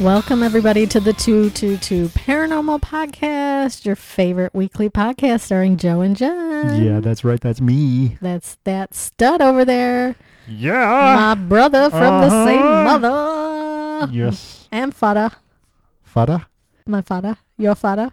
Welcome, everybody, to the 222 Paranormal Podcast, your favorite weekly podcast starring Joe and Jen. Yeah, that's right. That's me. That's that stud over there. Yeah. My brother from the same mother. Yes. And father. Fada? My father. Your father.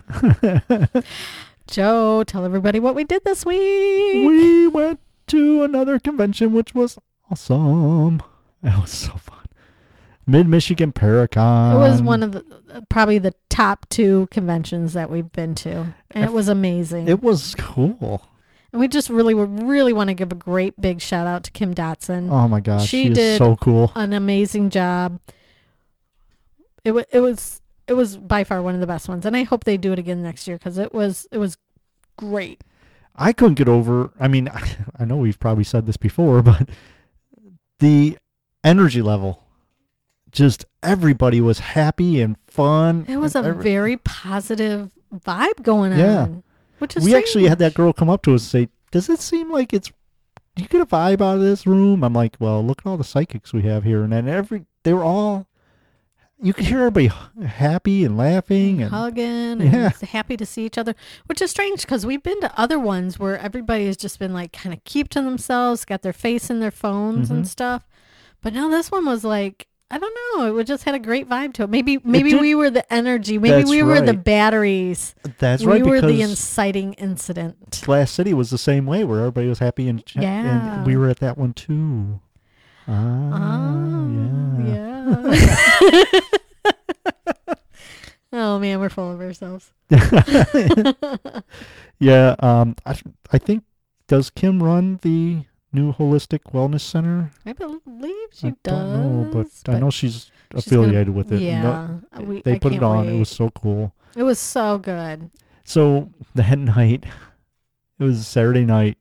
Joe, tell everybody what we did this week. We went to another convention, which was awesome. That was so fun. Mid-Michigan Paracon. It was one of probably the top 2 conventions that we've been to. And it was amazing. It was cool. And we just really want to give a great big shout out to Kim Dotson. Oh my gosh, she is did so cool. An amazing job. It was by far one of the best ones, and I hope they do it again next year because it was great. I couldn't get over. I mean, I know we've probably said this before, but the energy level. Just everybody was happy and fun. It was a very positive vibe going on. Yeah. Which is we strange. actually had that girl come up to us and say, does it seem like do you get a vibe out of this room? I'm like, well, look at all the psychics we have here. And then they were all, you could hear everybody happy and laughing. And hugging and happy to see each other, which is strange because we've been to other ones where everybody has just been like kind of keep to themselves, got their face in their phones and stuff. But now this one was like, I don't know. It just had a great vibe to it. Maybe we were the energy. Maybe we were the batteries. That's right. We were the inciting incident. Glass City was the same way where everybody was happy and we were at that one too. Yeah. Oh man, we're full of ourselves. Yeah. I think, does Kim run the new Holistic Wellness Center? I believe she does. Don't know, but I know she's affiliated with it. Yeah. They put it on. It was so cool. It was so good. So that night, it was Saturday night.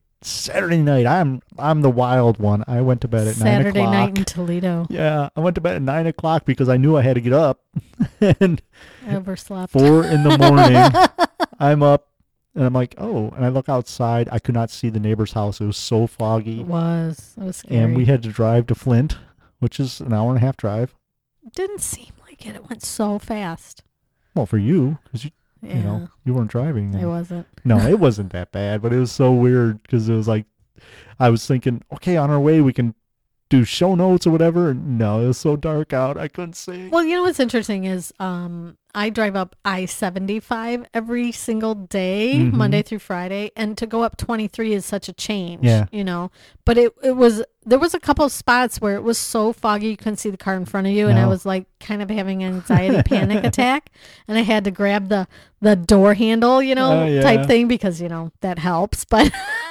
I'm the wild one. I went to bed at 9 o'clock. Saturday night in Toledo. Yeah, I went to bed at 9 o'clock because I knew I had to get up. And overslept. 4 in the morning, I'm up. And I'm like, oh, and I look outside. I could not see the neighbor's house. It was so foggy. It was scary. And we had to drive to Flint, which is an hour and a half drive. It didn't seem like it. It went so fast. Well, for you, because you weren't driving. I wasn't. No, it wasn't that bad, but it was so weird because it was like, I was thinking, okay, on our way we can do show notes or whatever. And no, it was so dark out. I couldn't see. Well, you know what's interesting is I drive up I-75 every single day, Monday through Friday, and to go up 23 is such a change, but there was a couple of spots where it was so foggy you couldn't see the car in front of you, and I was like kind of having an anxiety panic attack, and I had to grab the door handle, type thing because, that helps, but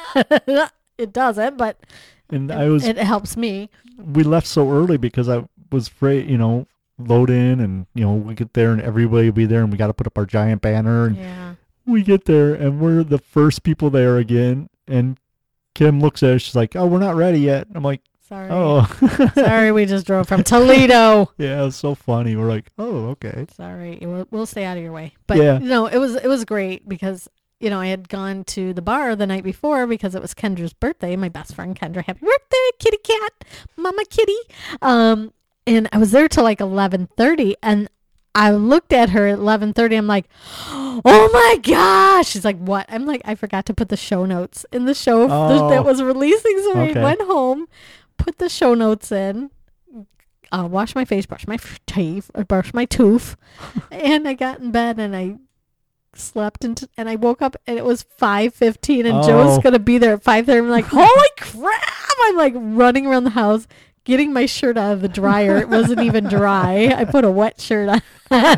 it doesn't, but it helps me. We left so early because I was afraid, load in and we get there and everybody will be there and we got to put up our giant banner and we get there and we're the first people there again, and Kim looks at us, she's like, oh, we're not ready yet. I'm like, sorry. Oh. Sorry, we just drove from Toledo. Yeah, it was so funny. We're like, oh, okay. Sorry, we'll stay out of your way. But it was great because I had gone to the bar the night before because it was Kendra's birthday. My best friend Kendra, happy birthday, kitty cat, mama kitty. And I was there till like 11:30, and I looked at her at 11:30. I'm like, oh my gosh. She's like, what? I'm like, I forgot to put the show notes in the show that was releasing. So I went home, put the show notes in, wash my face, brush my tooth, and I got in bed and I slept and I woke up and it was 5:15 and Joe's gonna be there at 5:30. I'm like, holy crap! I'm like running around the house, getting my shirt out of the dryer. It wasn't even dry. I put a wet shirt on. But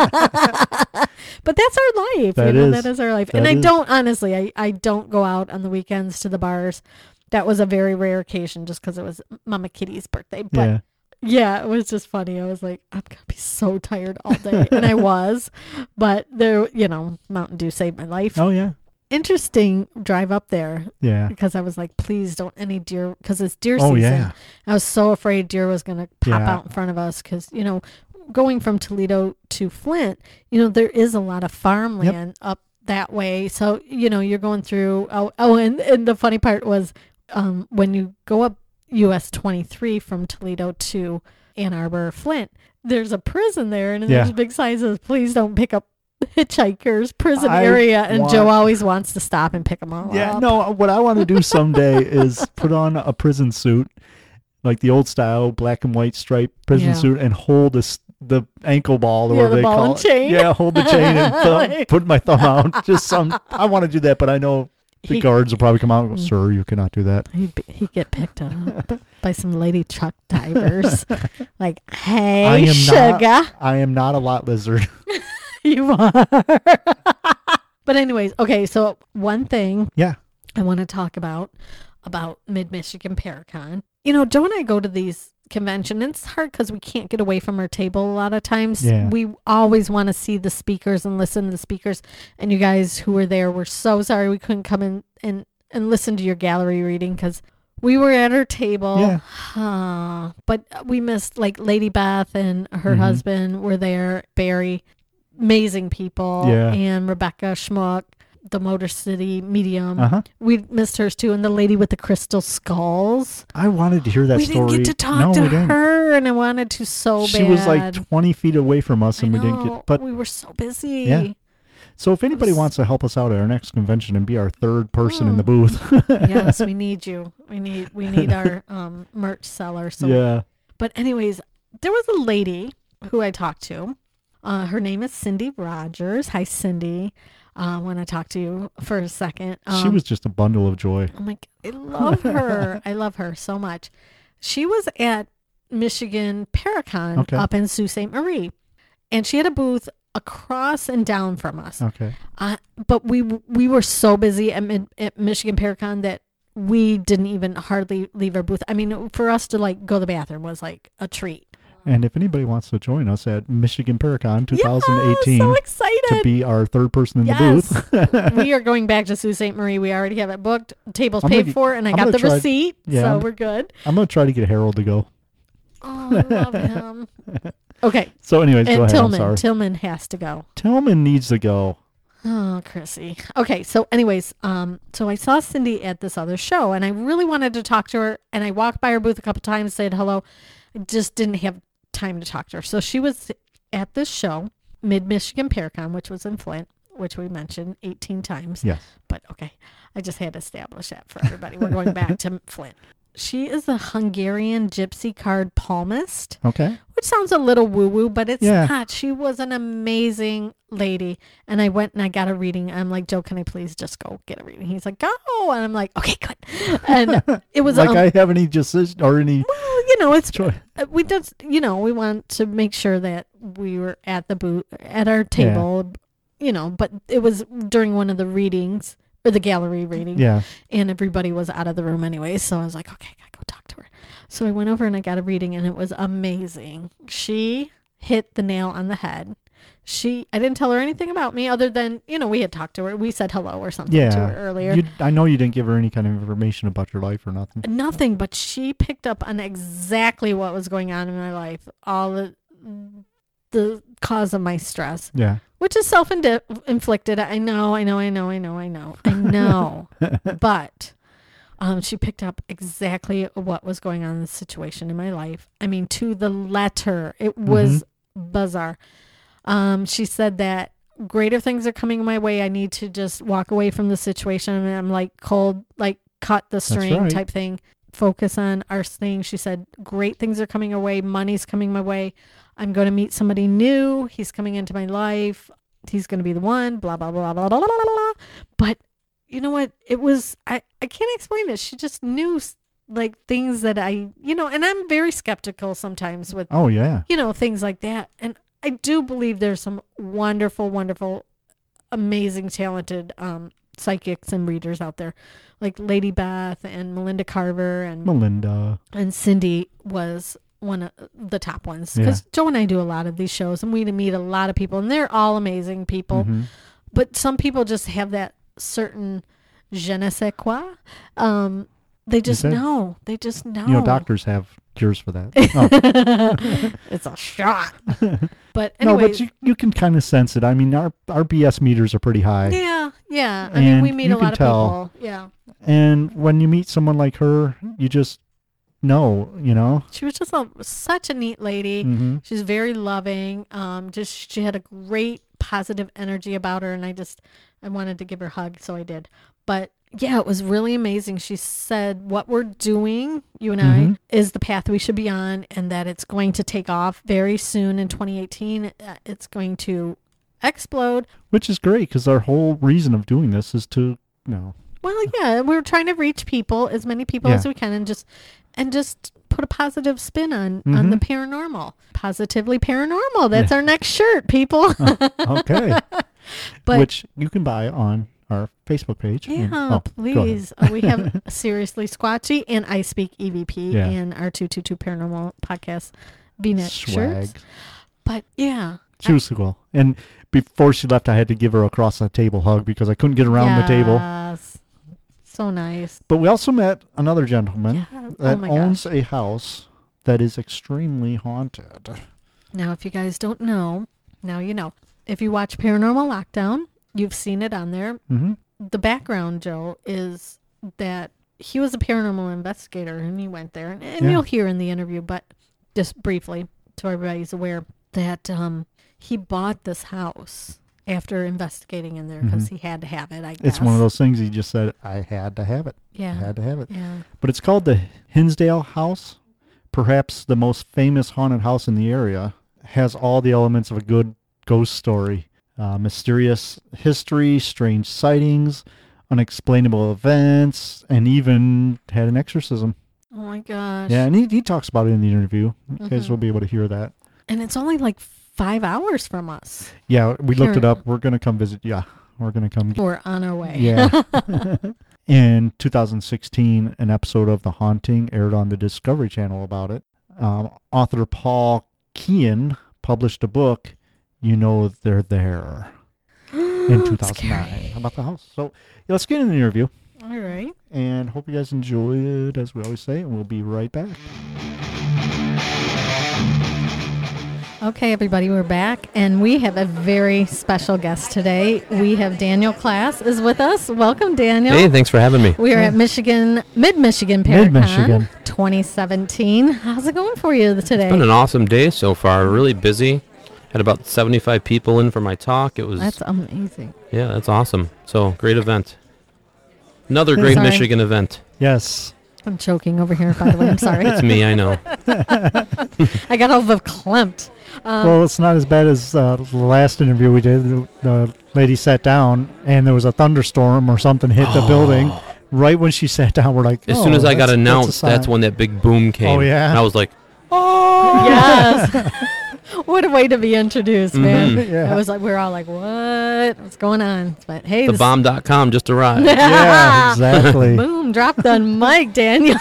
that's our life. That is our life. And I don't, honestly, I don't go out on the weekends to the bars. That was a very rare occasion just because it was Mama Kitty's birthday. But yeah, it was just funny. I was like, I'm going to be so tired all day. And I was. But there, Mountain Dew saved my life. Oh, yeah. Interesting drive up there. Yeah. Because I was like, please don't any deer, because it's deer season. Yeah. I was so afraid deer was going to pop out in front of us because, going from Toledo to Flint, there is a lot of farmland up that way. So, you're going through, and the funny part was when you go up, US 23 from Toledo to Ann Arbor, Flint. There's a prison there, and there's a big sign that says, please don't pick up hitchhikers, prison area. And Joe always wants to stop and pick them all up. Yeah, no, what I want to do someday is put on a prison suit, like the old style black and white striped prison suit, and hold the ankle ball, or whatever they call it. Chain. Yeah, hold the chain and put my thumb out. I want to do that, but I know the guards will probably come out and go, sir, you cannot do that. He'd get picked up by some lady truck divers. Like, hey, sugar. I am not a lot lizard. You are. But anyways, okay, so one thing I want to talk about Mid-Michigan Paracon. You know, Joe and I go to these conventions. It's hard because we can't get away from our table a lot of times. Yeah. We always want to see the speakers and listen to the speakers. And you guys who were there, we're so sorry we couldn't come in and listen to your gallery reading because we were at our table. Yeah. But we missed, like, Lady Beth and her husband were there, Barry. Amazing people. Yeah. And Rebecca Schmuck, the Motor City medium. We missed hers too, and the lady with the crystal skulls. I wanted to hear that story. We didn't get to talk to her, and I wanted to so bad. She was like 20 feet away from us, and we didn't get. But we were so busy. Yeah. So if anybody wants to help us out at our next convention and be our third person in the booth, yes, we need you. We need our merch seller. So But anyways, there was a lady who I talked to. Her name is Cindy Rogers. Hi, Cindy. When I talked to you for a second. She was just a bundle of joy. I'm like, I love her. I love her so much. She was at Michigan Paracon up in Sault Ste. Marie. And she had a booth across and down from us. Okay. But we were so busy at Michigan Paracon that we didn't even hardly leave our booth. I mean, for us to like go to the bathroom was like a treat. And if anybody wants to join us at Michigan Paracon 2018, so excited to be our third person in the booth. We are going back to Sault Ste. Marie. We already have it booked. Table's paid for, and I got the receipt, so we're good. I'm going to try to get Harold to go. Oh, I love him. Okay. So anyways, go ahead. Tillman has to go. Tillman needs to go. Oh, Chrissy. Okay, so anyways, so I saw Cindy at this other show, and I really wanted to talk to her, and I walked by her booth a couple times, said hello. I just didn't have time to talk to her. So she was at this show, Mid-Michigan Paracon, which was in Flint, which we mentioned 18 times. Yes. But okay, I just had to establish that for everybody. We're going back to Flint. She is a Hungarian gypsy card palmist. Okay. Which sounds a little woo-woo, but it's not. She was an amazing lady. And I went and I got a reading. I'm like, Joe, can I please just go get a reading? He's like, go. And I'm like, okay, good. And it was like I have any decision or any. Well, you know, it's choice. We just, you know, we want to make sure that we were at the booth, at our table, you know, but it was during one of the readings. Or the gallery reading. Yeah. And everybody was out of the room anyway. So I was like, okay, I gotta go talk to her. So I went over and I got a reading and it was amazing. She hit the nail on the head. I didn't tell her anything about me other than, you know, we had talked to her. We said hello or something to her earlier. I know you didn't give her any kind of information about your life or nothing. Nothing, but she picked up on exactly what was going on in my life. All the cause of my stress. Yeah. Which is self-inflicted. I know. But she picked up exactly what was going on in the situation in my life. I mean, to the letter. It was bizarre. She said that greater things are coming my way. I need to just walk away from the situation. And I'm like cold, like cut the string type thing. Focus on our thing. She said, great things are coming our way. Money's coming my way. I'm going to meet somebody new. He's coming into my life. He's going to be the one, blah, blah, blah, blah, blah, blah, blah. But you know what? It was, I can't explain it. She just knew like things that and I'm very skeptical sometimes with, things like that. And I do believe there's some wonderful, wonderful, amazing, talented psychics and readers out there. Like Lady Beth and Melinda Carver and Cindy was one of the top ones because Joe and I do a lot of these shows and we meet a lot of people and they're all amazing people, but some people just have that certain je ne sais quoi. They just know. You know, doctors have cures for that. It's a shot. But anyway, but you can kind of sense it. I mean, our BS meters are pretty high. Yeah. I mean, we meet a lot of people. Yeah. And when you meet someone like her, know, you know. She was just such a neat lady. Mm-hmm. She's very loving. She had a great positive energy about her, and I wanted to give her a hug, so I did. But yeah, it was really amazing. She said what we're doing, you and I, is the path we should be on, and that it's going to take off very soon in 2018. It's going to explode. Which is great, because our whole reason of doing this is to, Well, yeah, we're trying to reach people, as many people as we can, and just put a positive spin on the paranormal. Positively paranormal. That's our next shirt, people. Okay. Which you can buy on our Facebook page. Yeah, please. We have Seriously Squatchy and I Speak EVP and our 222 Paranormal Podcast V-neck shirts. But yeah. She was so cool. And before she left, I had to give her a across the table hug because I couldn't get around the table. Yes. So nice. But we also met another gentleman that owns a house that is extremely haunted. Now, if you guys don't know, now you know. If you watch Paranormal Lockdown, you've seen it on there. Mm-hmm. The background, Joe, is that he was a paranormal investigator and he went there. And you'll hear in the interview, but just briefly, so everybody's aware, that he bought this house after investigating in there because he had to have it, I guess. It's one of those things he just said, I had to have it. Yeah. I had to have it. Yeah. But it's called the Hinsdale House. Perhaps the most famous haunted house in the area. Has all the elements of a good ghost story. Mysterious history, strange sightings, unexplainable events, and even had an exorcism. Oh my gosh. Yeah, and he talks about it in the interview. You guys will be able to hear that. And it's only like 5 hours from us. Yeah, we looked it up. We're going to come visit. Yeah, we're going to come. We're on our way. Yeah. In 2016, an episode of The Haunting aired on the Discovery Channel about it. Author Paul Kean published a book, You Know They're There, in 2009 about the house. So let's get in the interview. All right. And hope you guys enjoy it, as we always say, and we'll be right back. Okay, everybody, we're back, and we have a very special guest today. We have Daniel Class is with us. Welcome, Daniel. Hey, thanks for having me. We are at Mid-Michigan Paracon 2017. How's it going for you today? It's been an awesome day so far. Really busy. Had about 75 people in for my talk. That's amazing. Yeah, that's awesome. So, great event. Another great Michigan event. Yes. I'm choking over here, by the way. I'm sorry. It's me, I know. I got all of clamped. Well, it's not as bad as the last interview we did. The lady sat down, and there was a thunderstorm or something hit the building. Right when she sat down, we're like, as soon as I got announced, that's when that big boom came. Oh, yeah. And I was like, oh. Yes. What a way to be introduced, man. Yeah. I was like, we're all like, what's going on? But hey, thebomb.com just arrived. Yeah, exactly. Boom, drop the mic, Daniel.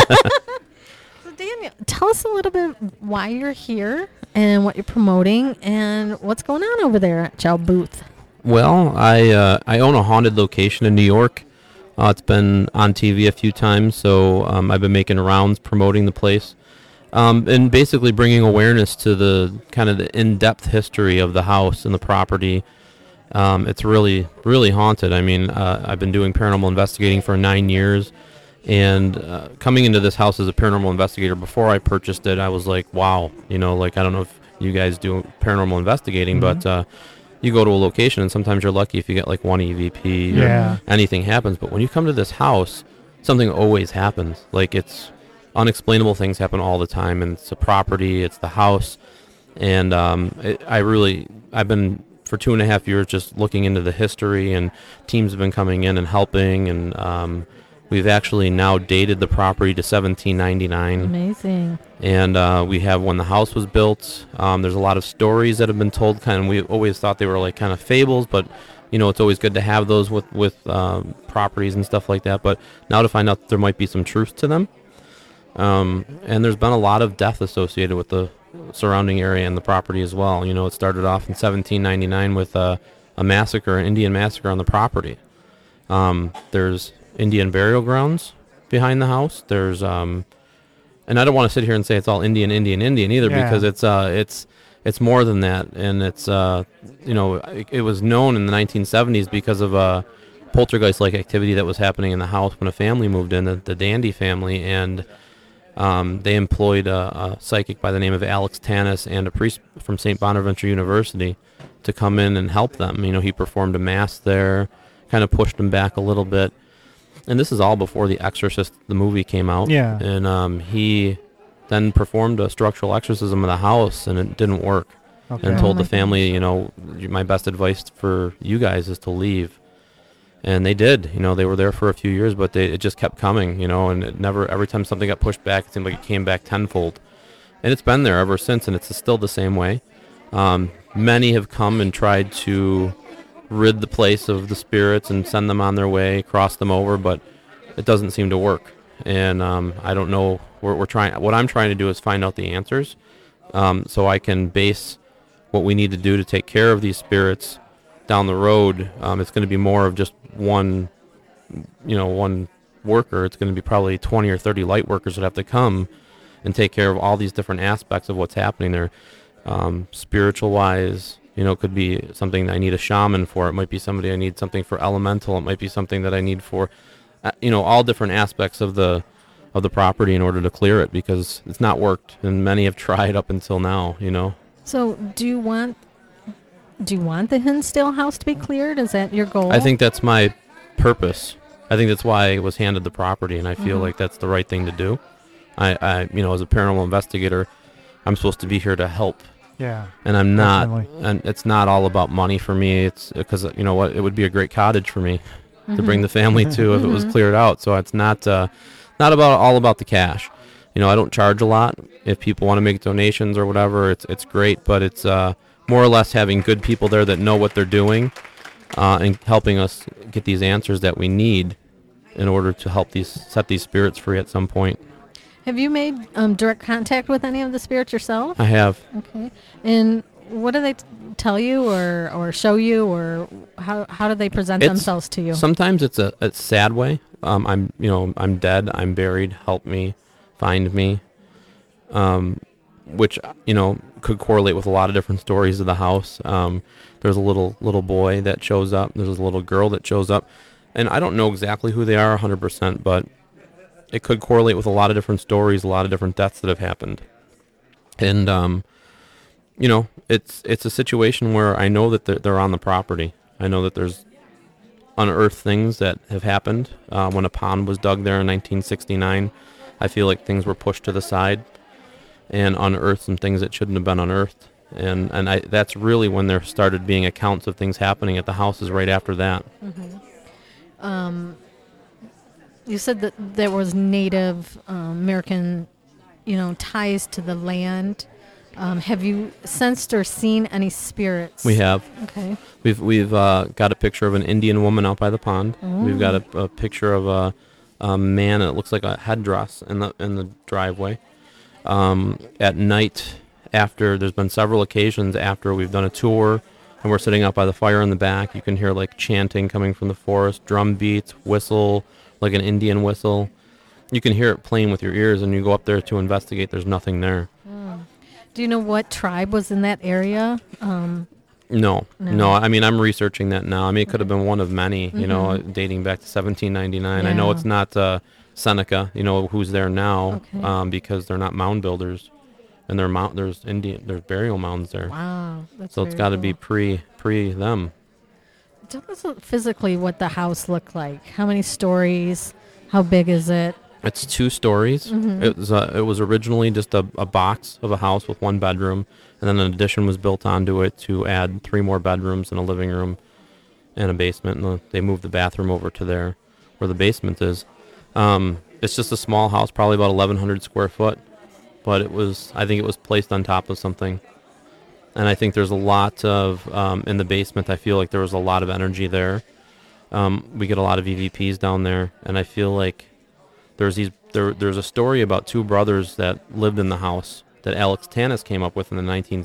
So Daniel, tell us a little bit why you're here and what you're promoting and what's going on over there at Joe Booth. Well, I own a haunted location in New York. It's been on TV a few times, so I've been making rounds promoting the place. And basically bringing awareness to the kind of the in-depth history of the house and the property. It's really, really haunted. I mean, I've been doing paranormal investigating for 9 years, and coming into this house as a paranormal investigator, before I purchased it, I was like, wow, I don't know if you guys do paranormal investigating, but you go to a location, and sometimes you're lucky if you get like one EVP or anything happens. But when you come to this house, something always happens. Like, it's unexplainable things happen all the time, and it's a property, it's the house, and I've been for 2.5 years just looking into the history, and teams have been coming in and helping, and we've actually now dated the property to 1799. Amazing. And we have when the house was built. There's a lot of stories that have been told, we always thought they were like kind of fables, but it's always good to have those with properties and stuff like that. But now to find out that there might be some truth to them. And there's been a lot of death associated with the surrounding area and the property as well. It started off in 1799 with a massacre, an Indian massacre on the property. There's Indian burial grounds behind the house. There's, and I don't want to sit here and say it's all Indian either, because it's more than that. And it's, it was known in the 1970s because of a poltergeist-like activity that was happening in the house when a family moved in, the Dandy family, and They employed a psychic by the name of Alex Tanis and a priest from St. Bonaventure University to come in and help them. He performed a mass there, kind of pushed them back a little bit. And this is all before The Exorcist, the movie, came out. Yeah. And he then performed a structural exorcism of the house, and it didn't work. Okay. And told the family, my best advice for you guys is to leave. And they did. They were there for a few years, but it just kept coming, and it never, every time something got pushed back, it seemed like it came back tenfold. And it's been there ever since, and it's still the same way. Many have come and tried to rid the place of the spirits and send them on their way, cross them over, but it doesn't seem to work. And I don't know. What I'm trying to do is find out the answers, so I can base what we need to do to take care of these spirits down the road. It's going to be more of just one worker. It's going to be probably 20 or 30 light workers that have to come and take care of all these different aspects of what's happening there. Spiritual wise, it could be something I need a shaman for. It might be somebody I need something for elemental. It might be something that I need for, all different aspects of the property in order to clear it, because it's not worked, and many have tried up until now. So do you want the Hinsdale house to be cleared? Is that your goal? I think that's my purpose. I think that's why I was handed the property, and I feel like that's the right thing to do. I as a paranormal investigator, I'm supposed to be here to help. Yeah. And I'm not, definitely. and it's not all about money for me. It's because, it would be a great cottage for me to bring the family to if it was cleared out. So it's not all about the cash. I don't charge a lot. If people want to make donations or whatever, it's great, but it's more or less having good people there that know what they're doing, and helping us get these answers that we need in order to set these spirits free at some point. Have you made direct contact with any of the spirits yourself? I have. Okay. And what do they tell you or show you, or how do they present themselves to you? Sometimes it's a sad way. I'm dead. I'm buried. Help me, find me. Which could correlate with a lot of different stories of the house. There's a little boy that shows up. There's a little girl that shows up, and I don't know exactly who they are 100%, but it could correlate with a lot of different stories, a lot of different deaths that have happened. And it's a situation where I know that they're on the property. I know that there's unearthed things that have happened. When a pond was dug there in 1969, I feel like things were pushed to the side and unearthed some things that shouldn't have been unearthed. And that's really when there started being accounts of things happening at the houses right after that. Mm-hmm. You said that there was Native American, ties to the land. Have you sensed or seen any spirits? We have. Okay. We've got a picture of an Indian woman out by the pond. Oh. We've got a picture of a man that looks like a headdress in the driveway. At night, there's been several occasions after we've done a tour and we're sitting out by the fire in the back, you can hear like chanting coming from the forest, drum beats, whistle, like an Indian whistle. You can hear it playing with your ears, and you go up there to investigate. There's nothing there. Do you know what tribe was in that area? No. I mean, I'm researching that now. I mean, it could have been one of many, dating back to 1799. Yeah. I know it's not Seneca, who's there now, Okay. because they're not mound builders, and there's burial mounds there. Wow, that's So it's got to be pre them. Tell us physically what the house looked like. How many stories? How big is it? It's 2 stories. Mm-hmm. It was originally just a box of a house with 1 bedroom, and then an addition was built onto it to add 3 more bedrooms and a living room and a basement. And they moved the bathroom over to there where the basement is. It's just a small house, probably about 1,100 square foot, but I think it was placed on top of something. And I think there's a lot of, in the basement, I feel like there was a lot of energy there. We get a lot of EVPs down there, and I feel like there's a story about 2 brothers that lived in the house that Alex Tanis came up with in the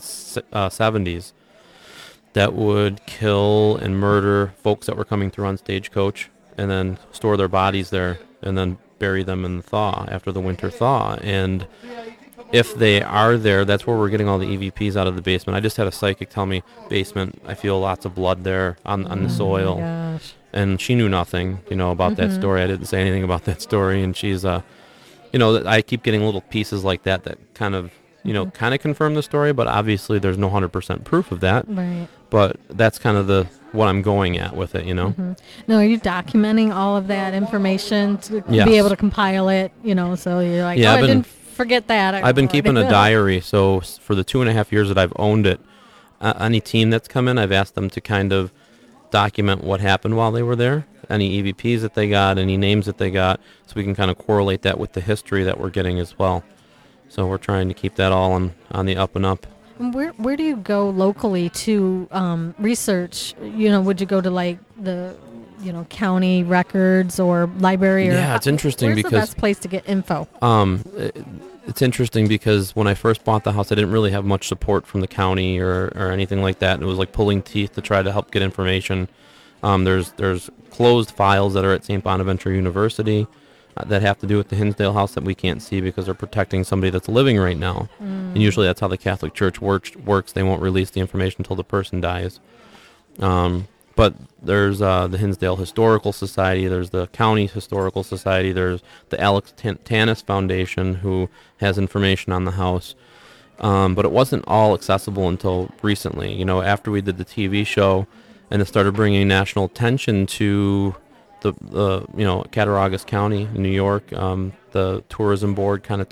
1970s that would kill and murder folks that were coming through on Stagecoach, and then store their bodies there, and then bury them in the thaw after the winter thaw. And if they are there, that's where we're getting all the EVPs out of the basement. I just had a psychic tell me, basement, I feel lots of blood there on the soil. Oh my gosh. And she knew nothing, about that story. I didn't say anything about that story. And she's, I keep getting little pieces like that kind of, kind of confirm the story, but obviously there's no 100% proof of that. Right. But that's kind of what I'm going at with it, No, are you documenting all of that information to be able to compile it, so you're like, I didn't forget that. I've been keeping a diary, so for the 2.5 years that I've owned it, any team that's come in, I've asked them to kind of document what happened while they were there, any EVPs that they got, any names that they got, so we can kind of correlate that with the history that we're getting as well. So we're trying to keep that all on the up and up. And where do you go locally to research? Would you go to like the county records or library? Yeah, it's interesting because where's the best place to get info? It's interesting because when I first bought the house, I didn't really have much support from the county or anything like that. It was like pulling teeth to try to help get information. There's closed files that are at St. Bonaventure University that have to do with the Hinsdale house that we can't see because they're protecting somebody that's living right now. And usually that's how the Catholic Church works. They won't release the information until the person dies. But there's the Hinsdale Historical Society, there's the County Historical Society, there's the Alex Tanis Foundation, who has information on the house. But it wasn't all accessible until recently. After we did the TV show and it started bringing national attention to the Cattaraugus County in New York, the tourism board kind of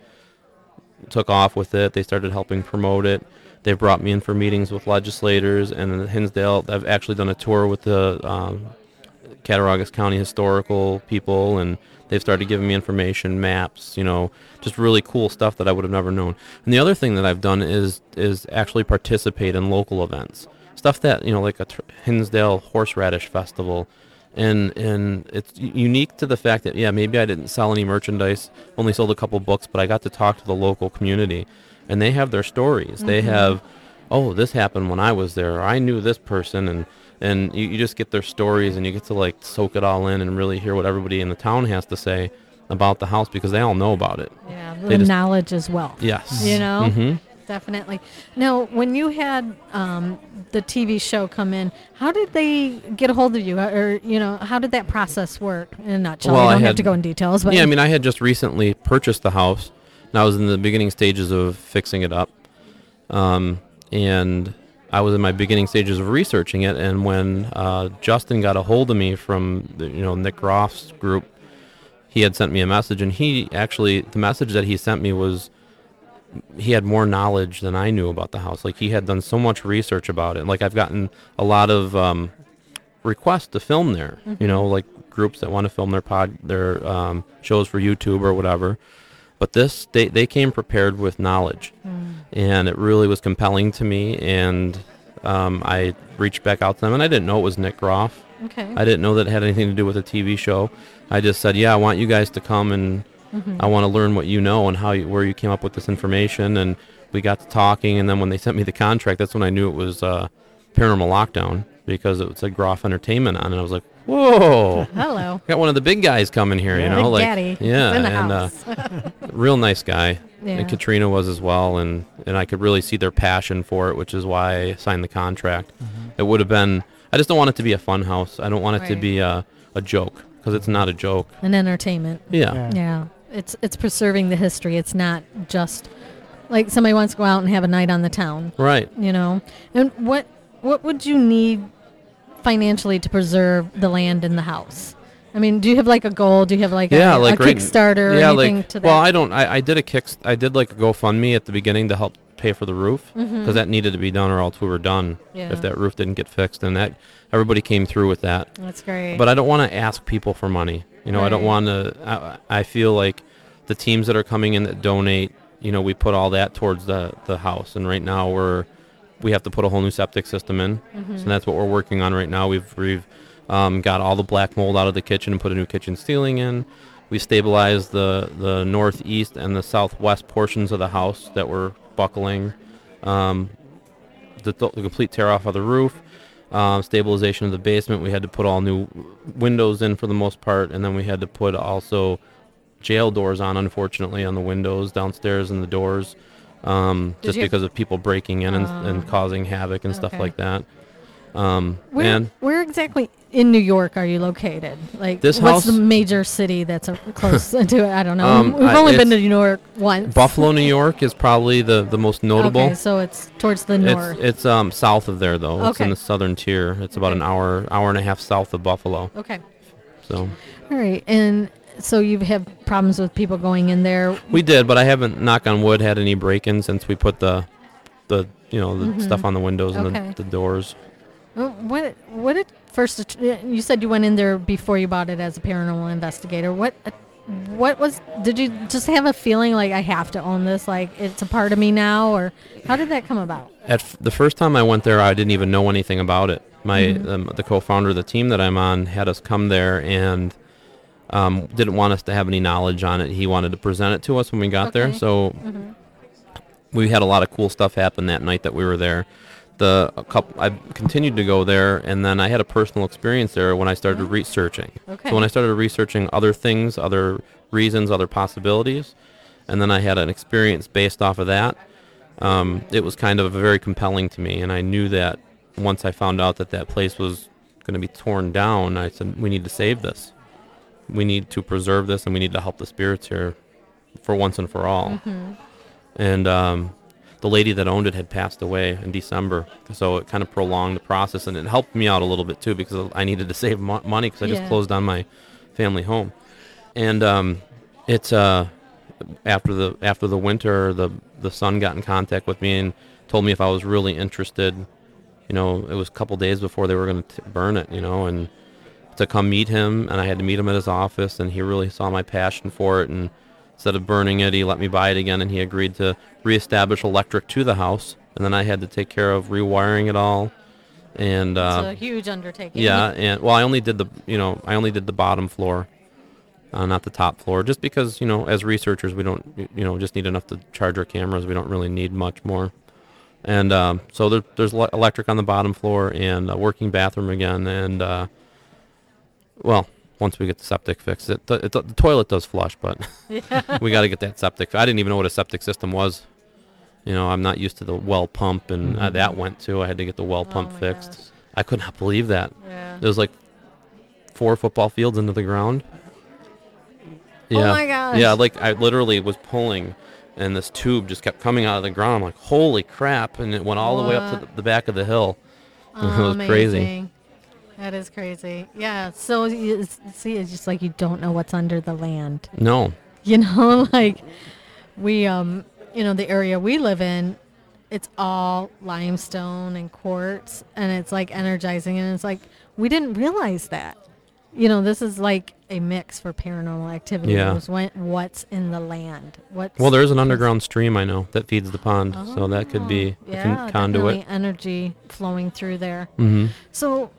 took off with it. They started helping promote it. They brought me in for meetings with legislators, and in Hinsdale, I've actually done a tour with the Cattaraugus County historical people, and they've started giving me information, maps, just really cool stuff that I would have never known. And the other thing that I've done is actually participate in local events, stuff that, like a Hinsdale Horseradish Festival. And it's unique to the fact that, maybe I didn't sell any merchandise, only sold a couple books, but I got to talk to the local community. And they have their stories. Mm-hmm. They have, this happened when I was there, or I knew this person, and you just get their stories, and you get to like soak it all in and really hear what everybody in the town has to say about the house because they all know about it. Yeah, knowledge as well. Yes. Mm-hmm. Definitely. Now, when you had the TV show come in, how did they get a hold of you? Or, how did that process work in a nutshell? Well, you don't have to go in details. But I had just recently purchased the house. And I was in the beginning stages of fixing it up. And I was in my beginning stages of researching it. And when Justin got a hold of me from Nick Groff's group, he had sent me a message. And the message that he sent me was, he had more knowledge than I knew about the house. Like, he had done so much research about it. Like, I've gotten a lot of requests to film there, like groups that want to film their shows for YouTube or whatever. But they came prepared with knowledge, and it really was compelling to me, and I reached back out to them, and I didn't know it was Nick Groff. Okay. I didn't know that it had anything to do with a TV show. I just said, I want you guys to come, and I want to learn what you know and where you came up with this information, and we got to talking, and then when they sent me the contract, that's when I knew it was Paranormal Lockdown, because it said Groff Entertainment on it, and I was like, whoa. Hello. Got one of the big guys coming here, Big Daddy. Yeah, in the and house. real nice guy. Yeah. And Katrina was as well, and I could really see their passion for it, which is why I signed the contract. Mm-hmm. It would have been, I just don't want it to be a fun house. I don't want it to be a joke, because it's not a joke. An entertainment. Yeah. It's preserving the history. It's not just like somebody wants to go out and have a night on the town. Right. And what would you need financially to preserve the land in the house? I mean, do you have like a goal? Do you have like a Kickstarter or anything to that? Well, I don't. I did I did like a GoFundMe at the beginning to help pay for the roof, because that needed to be done, or else we were done if that roof didn't get fixed. And that everybody came through with that. That's great. But I don't want to ask people for money. Right. I don't want to. I feel like the teams that are coming in that donate, we put all that towards the house. And right now we have to put a whole new septic system in. Mm-hmm. So that's what we're working on right now. We've got all the black mold out of the kitchen and put a new kitchen ceiling in. We stabilized the northeast and the southwest portions of the house that were buckling. The complete tear off of the roof. Stabilization of the basement. We had to put all new windows in for the most part, and then we had to put also jail doors on, unfortunately, on the windows downstairs and the doors, because of people breaking in and causing havoc and stuff like that. Where exactly in New York are you located? Like, this what's house, the major city that's close to it? I don't know. We've only been to New York once. Buffalo, New York is probably the most notable. Okay, so it's towards the north. It's south of there, though. It's in the southern tier. It's about an hour and a half south of Buffalo. Okay. So. All right, and so you've had problems with people going in there? We did, but I haven't, knock on wood, had any break-ins since we put the stuff on the windows and the doors. What did first? You said you went in there before you bought it as a paranormal investigator. What was? Did you just have a feeling like I have to own this? Like it's a part of me now, or how did that come about? The first time I went there, I didn't even know anything about it. The co-founder of the team that I'm on had us come there and didn't want us to have any knowledge on it. He wanted to present it to us when we got there. So we had a lot of cool stuff happen that night that we were there. I continued to go there, and then I had a personal experience there when I started researching. Okay. So when I started researching other things, other reasons, other possibilities, and then I had an experience based off of that, it was kind of very compelling to me, and I knew that once I found out that place was going to be torn down, I said, we need to save this. We need to preserve this, and we need to help the spirits here for once and for all. And the lady that owned it had passed away in December, so it kind of prolonged the process, and it helped me out a little bit too because I needed to save money because I just closed on my family home. And it's after the winter, the son got in contact with me and told me if I was really interested. It was a couple days before they were going to burn it, and to come meet him, and I had to meet him at his office, and he really saw my passion for it, and instead of burning it, he let me buy it again, and he agreed to reestablish electric to the house, and then I had to take care of rewiring it all. And it's a huge undertaking. Yeah, and I only did the bottom floor, not the top floor, just because as researchers we don't just need enough to charge our cameras. We don't really need much more. And so there's electric on the bottom floor and a working bathroom again, and once we get the septic fixed, the toilet does flush, but we got to get that septic. I didn't even know what a septic system was. I'm not used to the well pump, and that went too. I had to get the well pump fixed. Gosh. I could not believe that. Yeah. It was like 4 football fields into the ground. Yeah. Oh my gosh. Yeah, like I literally was pulling, and this tube just kept coming out of the ground. I'm like, holy crap! And it went all the way up to the back of the hill. It was amazing. Crazy. That is crazy. Yeah. So it's just like you don't know what's under the land. No. Like we, the area we live in, it's all limestone and quartz, and it's like energizing, and it's like we didn't realize that. This is like a mix for paranormal activity. Yeah. What's in the land? Well, there's an underground stream I know that feeds the pond, so that could be a conduit. Definitely energy flowing through there. Mm-hmm. So.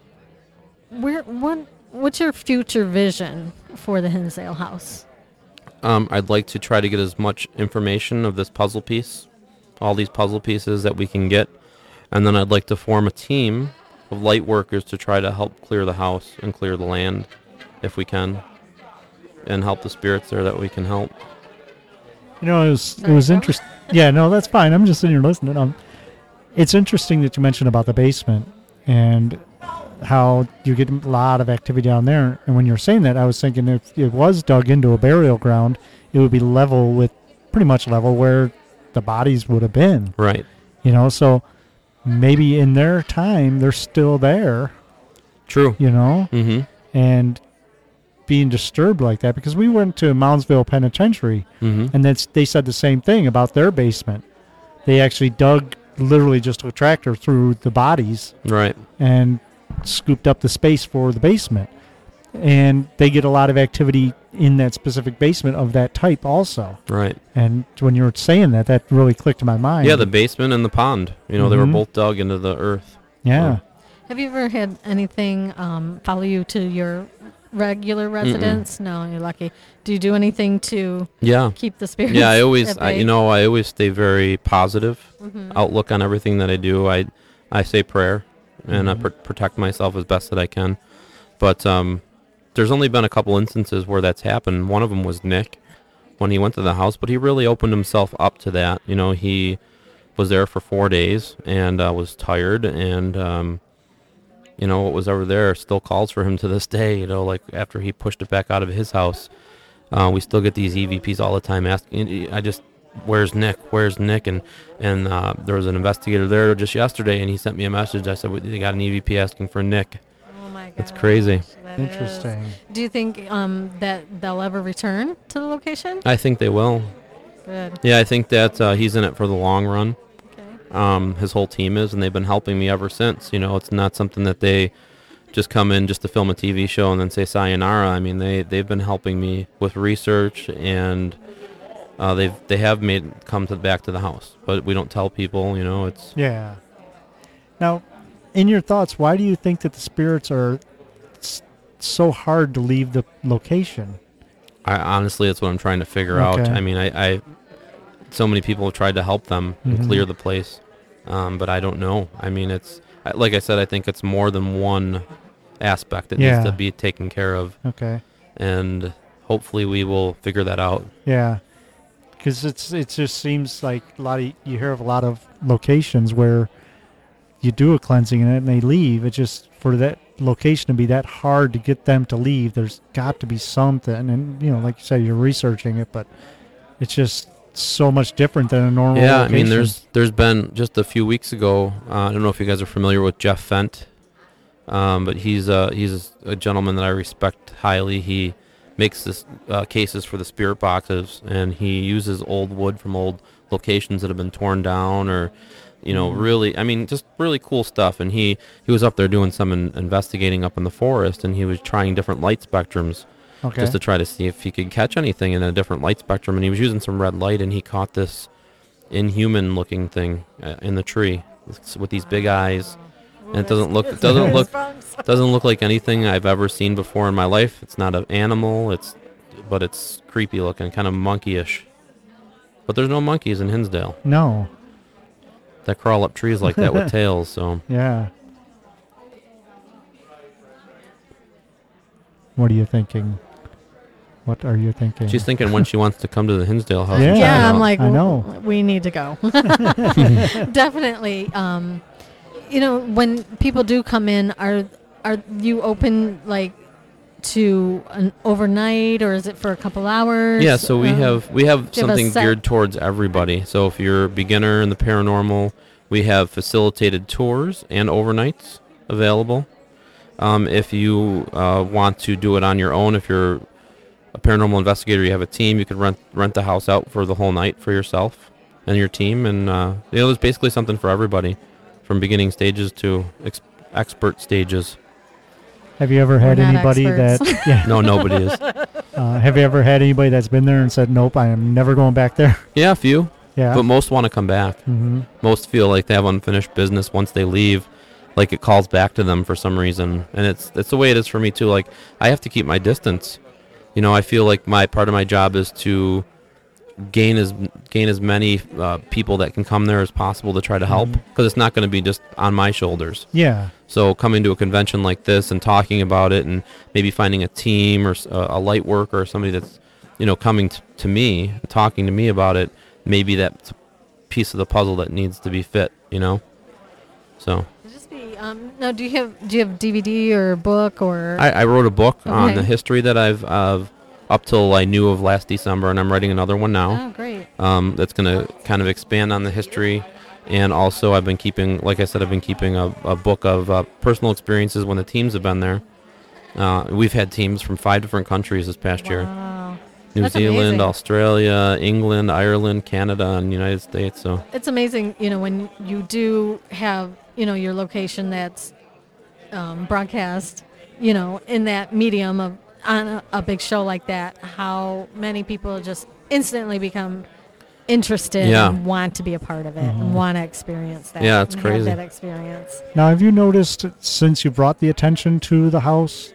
What's your future vision for the Hinsdale house? I'd like to try to get as much information of this puzzle piece, all these puzzle pieces that we can get, and then I'd like to form a team of light workers to try to help clear the house and clear the land, if we can, and help the spirits there that we can help. It was interesting. Yeah, no, that's fine. I'm just sitting here listening. It's interesting that you mentioned about the basement and how you get a lot of activity down there. And when you were saying that, I was thinking if it was dug into a burial ground, it would be pretty much level where the bodies would have been. Right. So maybe in their time, they're still there. True. Mm-hmm. And being disturbed like that, because we went to Moundsville Penitentiary, and they said the same thing about their basement. They actually dug literally just a tractor through the bodies. Right. And scooped up the space for the basement, and they get a lot of activity in that specific basement of that type also. Right. And when you were saying that really clicked in my mind. Yeah, the basement and the pond, they were both dug into the earth. Yeah. So. Have you ever had anything follow you to your regular residence? Mm-mm. No, you're lucky. Do you do anything to keep the spirits? Yeah, I always stay very positive outlook on everything that I do. I say prayer. And I protect myself as best that I can. But there's only been a couple instances where that's happened. One of them was Nick when he went to the house, but he really opened himself up to that. He was there for 4 days and was tired, and you know, what was over there still calls for him to this day. You know, like after he pushed it back out of his house, we still get these EVPs all the time asking. Where's Nick? Where's Nick? And there was an investigator there just yesterday, and he sent me a message. I said, they got an EVP asking for Nick. Oh my God. That's crazy. Interesting. Do you think that they'll ever return to the location? I think they will. Good. Yeah, I think that he's in it for the long run. Okay. His whole team is, and they've been helping me ever since. You know, it's not something that they just come in just to film a TV show and then say sayonara. I mean, they've been helping me with research, and they have come back to the house, but we don't tell people. You know, it's yeah. Now, in your thoughts, why do you think that the spirits are so hard to leave the location? Honestly, that's what I'm trying to figure out. I mean, I so many people have tried to help them and clear the place, but I don't know. I mean, it's like I said, I think it's more than one aspect that needs to be taken care of. Okay. And hopefully we will figure that out. Yeah. Because it just seems like you hear of a lot of locations where you do a cleansing and they leave. It's just for that location to be that hard to get them to leave, there's got to be something. And, you know, like you said, you're researching it, but it's just so much different than a normal location. I mean, there's been just a few weeks ago, I don't know if you guys are familiar with Jeff Fent, but he's a gentleman that I respect highly. He makes this cases for the spirit boxes, and he uses old wood from old locations that have been torn down, or you know, really, I mean, just really cool stuff. And he was up there doing some investigating up in the forest, and he was trying different light spectrums just to try to see if he could catch anything in a different light spectrum. And he was using some red light, and he caught this inhuman looking thing in the tree with these big eyes. And it doesn't look like anything I've ever seen before in my life. It's not an animal, but it's creepy looking, kind of monkeyish. But there's no monkeys in Hinsdale. No. That crawl up trees like that with tails, so. Yeah. What are you thinking? What are you thinking? She's thinking when she wants to come to the Hinsdale house. Yeah, I'm like, I know. We need to go. Definitely. You know, when people do come in, are you open like to an overnight, or is it for a couple hours? Yeah, so we have something geared towards everybody. So if you're a beginner in the paranormal, we have facilitated tours and overnights available. If you want to do it on your own, if you're a paranormal investigator, you have a team, you could rent the house out for the whole night for yourself and your team, and there's basically something for everybody, from beginning stages to expert stages. Have you ever had anybody that... Yeah. No, nobody is. Have you ever had anybody that's been there and said, nope, I am never going back there? Yeah, a few. Yeah. But most want to come back. Mm-hmm. Most feel like they have unfinished business once they leave. Like it calls back to them for some reason. And it's the way it is for me, too. Like, I have to keep my distance. You know, I feel like part of my job is to gain as many people that can come there as possible to try to help, because it's not going to be just on my shoulders. Yeah. So coming to a convention like this and talking about it, and maybe finding a team or a light worker or somebody that's, you know, coming to me, talking to me about it, maybe that's a piece of the puzzle that needs to be fit, you know. So. Now, do you have DVD or a book or? I wrote a book on the history that I've up till I knew of last December, and I'm writing another one now. Oh, great. That's going to kind of expand on the history. And also I've been keeping, like I said, a book of personal experiences when the teams have been there. We've had teams from 5 different countries this past year. New That's Zealand, amazing. Australia, England, Ireland, Canada, and the United States. So it's amazing, you know, when you do have, you know, your location that's broadcast, you know, in that medium of on a big show like that, how many people just instantly become interested and want to be a part of it and want to experience that. Yeah, it's crazy. Have that experience. Now, have you noticed, since you brought the attention to the house,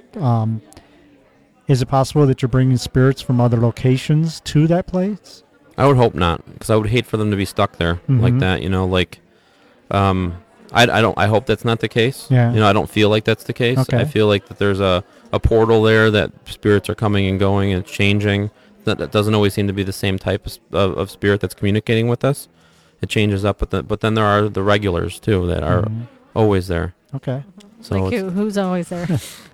is it possible that you're bringing spirits from other locations to that place? I would hope not, because I would hate for them to be stuck there like that. You know, like I hope that's not the case. Yeah. You know, I don't feel like that's the case. Okay. I feel like that there's a portal there, that spirits are coming and going and it's changing. That doesn't always seem to be the same type of spirit that's communicating with us. It changes up, but then there are the regulars too that are always there. Okay. So like who's always there?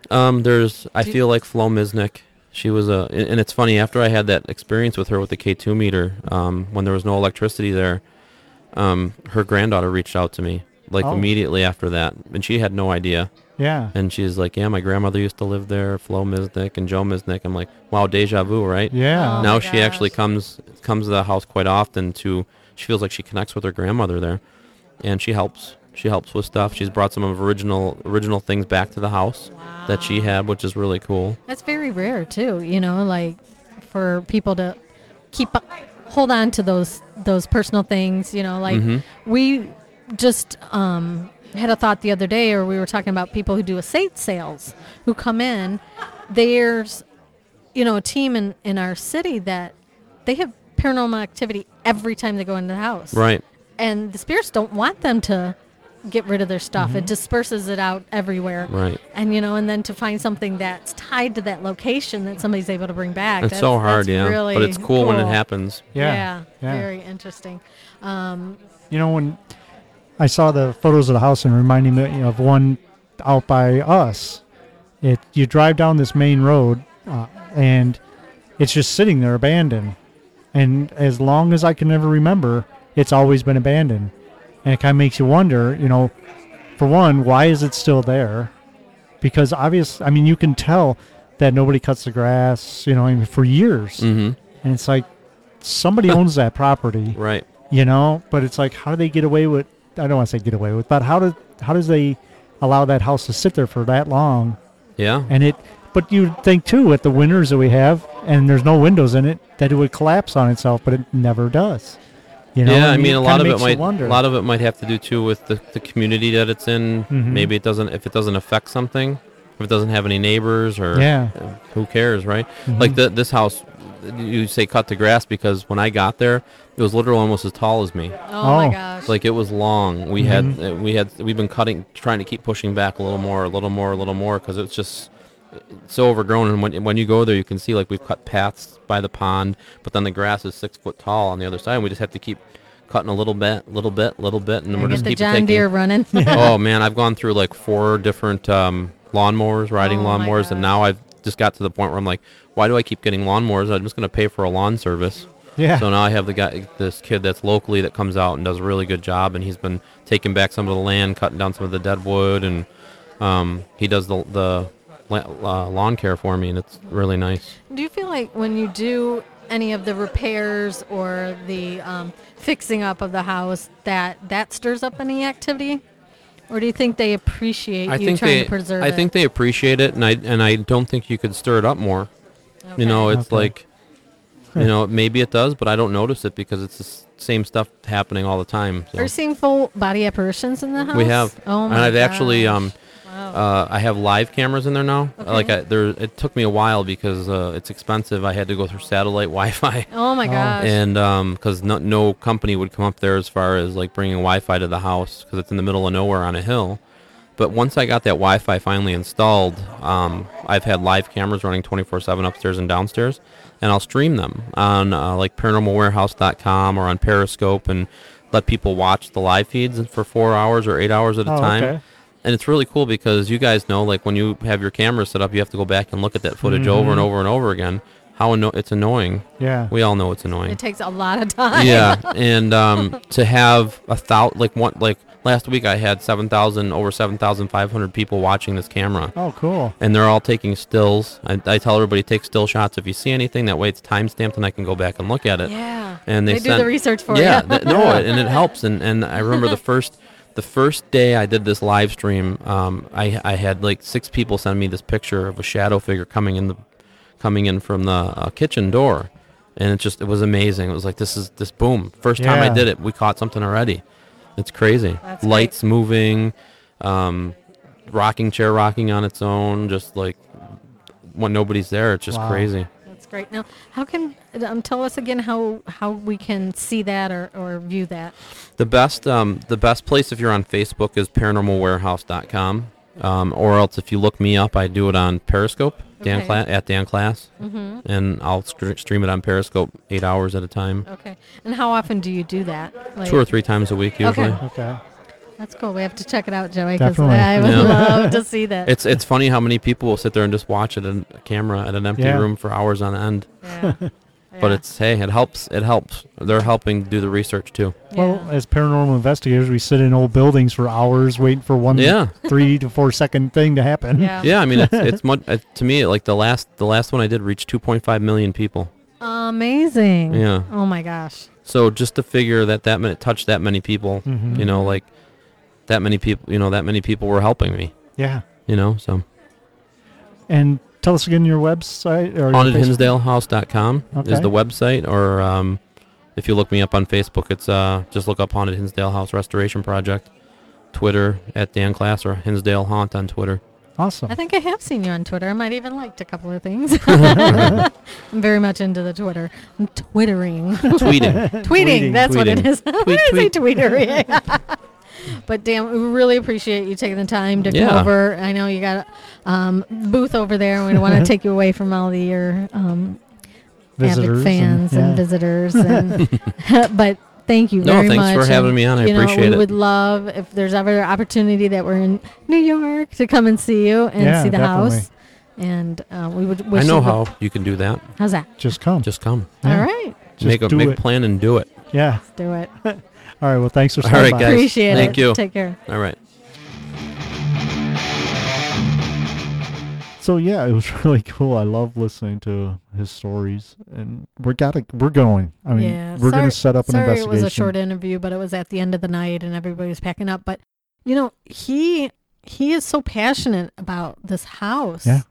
I feel like Flo Misnick. She was and it's funny, after I had that experience with her with the K2 meter, when there was no electricity there, her granddaughter reached out to me, like immediately after that, and she had no idea. Yeah. And she's like, yeah, my grandmother used to live there, Flo Misnick and Joe Misnick. I'm like, wow, deja vu, right? Yeah. Oh now she actually comes to the house quite often she feels like she connects with her grandmother there, and she helps. She helps with stuff. She's brought some of original things back to the house that she had, which is really cool. That's very rare too, like for people to hold on to those personal things, like we just had a thought the other day, or we were talking about people who do estate sales who come in. There's a team in our city that they have paranormal activity every time they go into the house. Right. And the spirits don't want them to get rid of their stuff. It disperses it out everywhere. Right. And and then to find something that's tied to that location that somebody's able to bring back. It's so hard, really but it's cool when it happens. Yeah. Very interesting. When I saw the photos of the house and reminding me of one out by us, you drive down this main road and it's just sitting there abandoned. And as long as I can ever remember, it's always been abandoned. And it kind of makes you wonder, for one, why is it still there? Because you can tell that nobody cuts the grass, for years. Mm-hmm. And it's like somebody owns that property. Right. But it's like, how do they get away with, I don't want to say get away with, but how does they allow that house to sit there for that long? Yeah. But you'd think too, with the winters that we have, and there's no windows in it, that it would collapse on itself, but it never does. A lot of it might have to do too with the community that it's in. Mm-hmm. Maybe if it doesn't affect something, if it doesn't have any neighbors, or who cares, right? Mm-hmm. Like this house, you say cut the grass, because when I got there, it was literally almost as tall as me. Oh my gosh! Like, it was long. We've been trying to keep pushing back a little more, because it's just so overgrown. And when you go there, you can see, like, we've cut paths by the pond, but then the grass is 6 foot tall on the other side, and we just have to keep cutting a little bit, and then we're just keep John Deere running. Oh man, I've gone through like 4 different lawnmowers, riding lawnmowers, and now I've just got to the point where I'm like, why do I keep getting lawnmowers? I'm just going to pay for a lawn service. Yeah. So now I have this kid that's locally that comes out and does a really good job, and he's been taking back some of the land, cutting down some of the dead wood, and he does the lawn care for me, and it's really nice. Do you feel like when you do any of the repairs or the fixing up of the house that stirs up any activity? Or do you think they appreciate trying to preserve it? I think they appreciate it, and I don't think you could stir it up more. Okay. It's like, maybe it does, but I don't notice it because it's the same stuff happening all the time. So. Are you seeing full body apparitions in the house? We have. Oh my And I've gosh. actually Wow. I have live cameras in there now. Okay. It took me a while because it's expensive. I had to go through satellite Wi-Fi. Oh my gosh. And because no company would come up there as far as like bringing Wi-Fi to the house, because it's in the middle of nowhere on a hill. But once I got that Wi-Fi finally installed, I've had live cameras running 24/7 upstairs and downstairs, and I'll stream them on like ParanormalWarehouse.com or on Periscope, and let people watch the live feeds for 4 hours or 8 hours at a time. Okay. And it's really cool because you guys know, like, when you have your camera set up, you have to go back and look at that footage over and over and over again. It's annoying. Yeah. We all know it's annoying. It takes a lot of time. Yeah, and to have last week I had over 7,500 people watching this camera. Oh, cool. And they're all taking stills. I tell everybody, take still shots if you see anything. That way it's time stamped and I can go back and look at it. Yeah. And they do the research for you. Yeah, and it helps. And I remember the first day I did this live stream, I had like 6 people send me this picture of a shadow figure coming in from the kitchen door, and it was amazing. It was like, this boom. First time I did it, we caught something already. It's crazy. That's Lights great. moving, rocking chair rocking on its own, just like when nobody's there. It's just crazy. That's great. Now, how can tell us again how we can see that or view that? The best place if you're on Facebook is ParanormalWarehouse.com, or else if you look me up, I do it on Periscope. Dan Class, and I'll stream it on Periscope 8 hours at a time. Okay. And how often do you do that? Like, 2 or 3 times a week usually. Okay. Okay. That's cool. We have to check it out, Joey, because I would love to see that. It's funny how many people will sit there and just watch it in a camera at an empty room for hours on end. Yeah. But it helps. It helps. They're helping do the research too. Well, as paranormal investigators, we sit in old buildings for hours waiting for one 3 to 4 second thing to happen. Yeah, I mean, it's much, to me, like the last one I did reached 2.5 million people. Amazing. Yeah. Oh my gosh. So just to figure that touched that many people, you know, like that many people, that many people were helping me. Yeah. So. And tell us again your website. HauntedHinsdaleHouse.com is the website, or if you look me up on Facebook, it's just look up Haunted Hinsdale House Restoration Project. Twitter at Dan Class or Hinsdale Haunt on Twitter. Awesome. I think I have seen you on Twitter. I might even liked a couple of things. I'm very much into the Twitter. I'm twittering. Tweeting. That's what it is. Why did I say tweeter? But Dan, we really appreciate you taking the time to come over. I know you got a booth over there, and we don't want to take you away from all your avid fans and visitors. But thank you very much. No, thanks for having me on. I appreciate it. We would love, if there's ever an opportunity that we're in New York, to come and see you and see the house. And we would wish I know how you can do that. How's that? Just come. Yeah. All right. Make a plan and do it. Yeah. Let's do it. All right. Well, thanks for stopping by. Guys. Appreciate it. Thank you. Take care. All right. So yeah, it was really cool. I love listening to his stories, and we're going. I mean, we're going to set up an investigation. Sorry, it was a short interview, but it was at the end of the night, and everybody was packing up. But he is so passionate about this house. Yeah.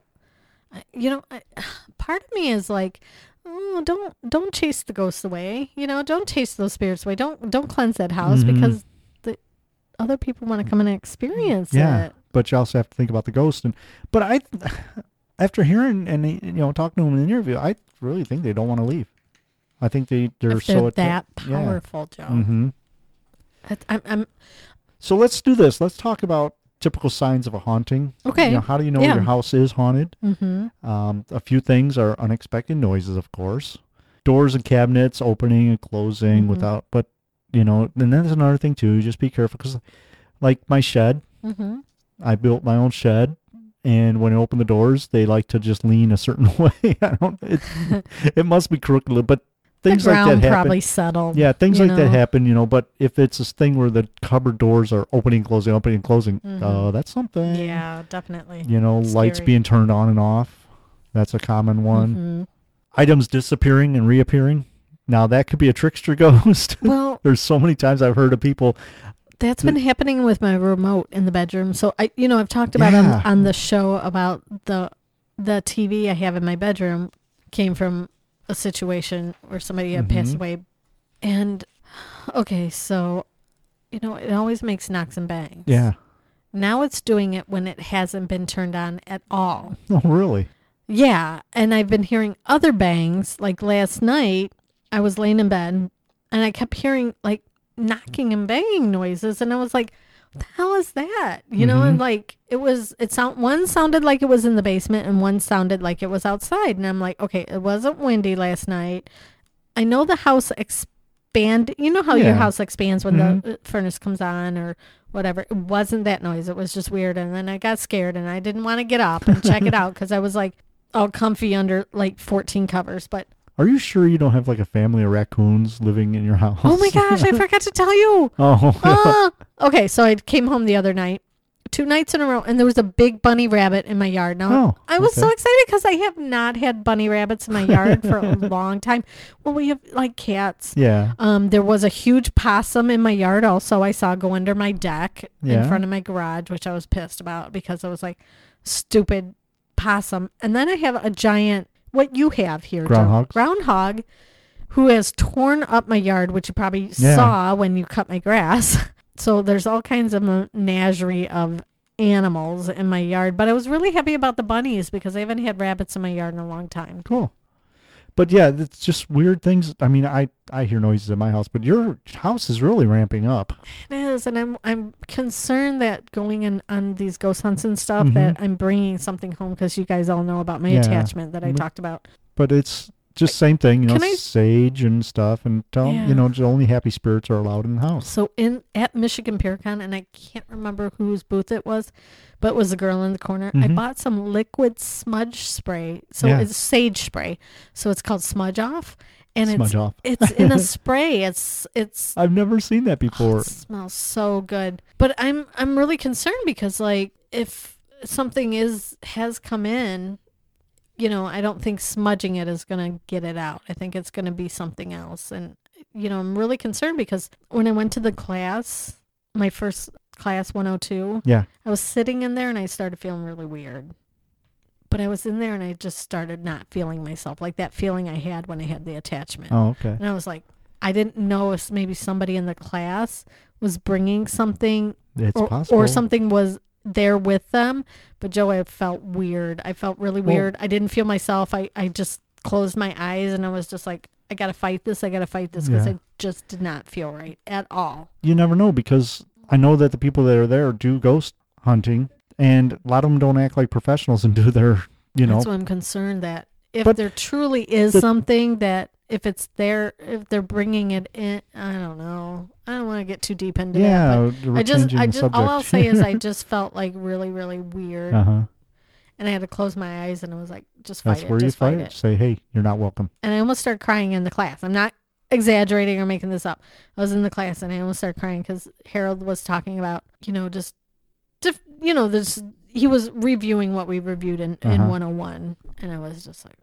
Part of me is like, oh, don't chase the ghosts away. Don't chase those spirits away. Don't cleanse that house because the other people want to come and experience it. But you also have to think about the ghost. But after hearing and talking to them in the interview, I really think they don't want to leave. I think they're so that powerful, Joe. Mm-hmm. I'm. So let's do this. Let's talk about typical signs of a haunting. Okay. How do you know your house is haunted? Mm-hmm. A few things are unexpected noises, of course. Doors and cabinets opening and closing without. But and that's another thing too. Just be careful because, like my shed. Mm-hmm. I built my own shed, and when I open the doors, they like to just lean a certain way. It must be crooked, but things like that happen. Probably settled. Yeah, things like that happen, but if it's this thing where the cupboard doors are opening, closing, that's something. Yeah, definitely. Lights Scary. being turned on and off. That's a common one. Mm-hmm. Items disappearing and reappearing. Now, that could be a trickster ghost. Well, there's so many times I've heard of people. That's been happening with my remote in the bedroom. So I've talked about on the show about the TV I have in my bedroom came from a situation where somebody had passed away. And so it always makes knocks and bangs. Yeah. Now it's doing it when it hasn't been turned on at all. Oh, really? Yeah. And I've been hearing other bangs. Like last night, I was laying in bed and I kept hearing like knocking and banging noises, and I was like, what the hell is that? And like one sounded like it was in the basement and one sounded like it was outside, and I'm like, okay, it wasn't windy last night. I know the house expand, how your house expands when the furnace comes on or whatever. It wasn't that noise. It was just weird, and then I got scared and I didn't want to get up and check it out because I was like all comfy under like 14 covers. But are you sure you don't have like a family of raccoons living in your house? Oh my gosh, I forgot to tell you. Okay, so I came home the other night, 2 nights in a row, and there was a big bunny rabbit in my yard. Now, I was so excited because I have not had bunny rabbits in my yard for a long time. Well, we have like cats. Yeah. There was a huge possum in my yard also I saw go under my deck in front of my garage, which I was pissed about because I was like, stupid possum. And then I have a giant, what you have here, groundhog, who has torn up my yard, which you probably saw when you cut my grass. So there's all kinds of menagerie of animals in my yard. But I was really happy about the bunnies because I haven't had rabbits in my yard in a long time. Cool. But yeah, it's just weird things. I mean, I hear noises in my house, but your house is really ramping up. It is, and I'm concerned that going in on these ghost hunts and stuff that I'm bringing something home because you guys all know about my attachment that I talked about. But it's just same thing, sage and stuff, and tell them, only happy spirits are allowed in the house. So at Michigan Paracon, and I can't remember whose booth it was, but it was a girl in the corner. I bought some liquid smudge spray. So it's sage spray. So it's called Smudge Off. And it's in a spray. It's I've never seen that before. It smells so good. But I'm really concerned because like if something has come in, I don't think smudging it is going to get it out. I think it's going to be something else. And I'm really concerned because when I went to the class, my first class 102, I was sitting in there and I started feeling really weird. But I was in there and I just started not feeling myself, like that feeling I had when I had the attachment. Oh, okay. And I was like, I didn't know if maybe somebody in the class was bringing something or something was there with them. But Joe, I felt weird. I felt really weird. I didn't feel myself. I just closed my eyes and I was just like, I got to fight this. Because I just did not feel right at all. You never know, because I know that the people that are there do ghost hunting. And a lot of them don't act like professionals and do their, That's why I'm concerned that if there truly is something that if it's there, if they're bringing it in, I don't know. I don't want to get too deep into that. But I just all I'll say is I just felt like really, really weird. And I had to close my eyes and I was like, just fight it. That's where you fight it. Say, hey, you're not welcome. And I almost started crying in the class. I'm not exaggerating or making this up. I was in the class and I almost started crying because Harold was talking about, he was reviewing what we reviewed in 101, and I was just like,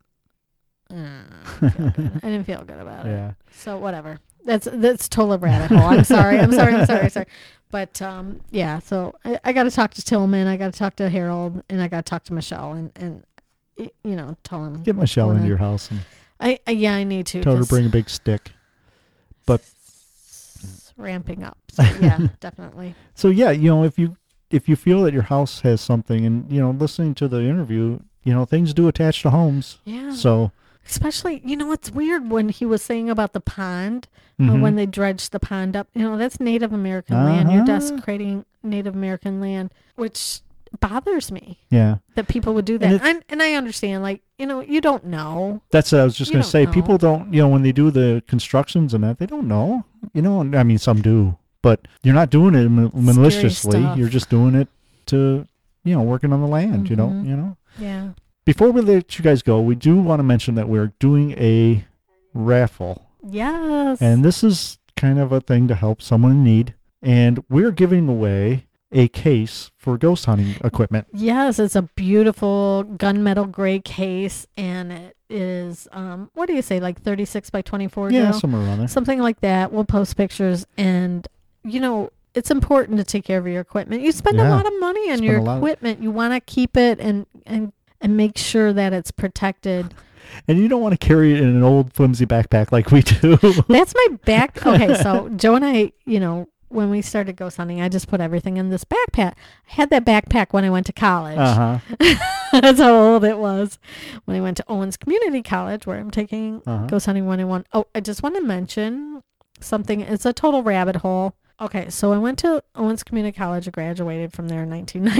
I didn't feel good about it. So whatever. That's total rabbit hole. I'm sorry. But so I got to talk to Tillman, I got to talk to Harold, and I got to talk to Michelle, and tell him. Get Michelle into your house. And I need to. Tell her to bring a big stick. But ramping up. So yeah, definitely. So yeah, if you feel that your house has something, and listening to the interview, things do attach to homes. Yeah. So especially, it's weird when he was saying about the pond, when they dredged the pond up. That's Native American land. You're desecrating Native American land, which bothers me. Yeah. That people would do that, and I understand. Like you don't know. That's what I was just going to say. People don't. When they do the constructions and that, they don't know. I mean, some do. But you're not doing it maliciously. You're just doing it to, working on the land, Yeah. Before we let you guys go, we do want to mention that we're doing a raffle. Yes. And this is kind of a thing to help someone in need. And we're giving away a case for ghost hunting equipment. Yes, it's a beautiful gunmetal gray case. And it is, what do you say, like 36 by 24? Yeah, somewhere around there. Something like that. We'll post pictures. And it's important to take care of your equipment. You spend a lot of money on your equipment. You want to keep it and make sure that it's protected. And you don't want to carry it in an old flimsy backpack like we do. That's my back. Okay, so Joe and I, when we started ghost hunting, I just put everything in this backpack. I had that backpack when I went to college. That's how old it was. When I went to Owens Community College, where I'm taking Ghost Hunting 101. Oh, I just want to mention something. It's a total rabbit hole. Okay, so I went to Owens Community College. I graduated from there in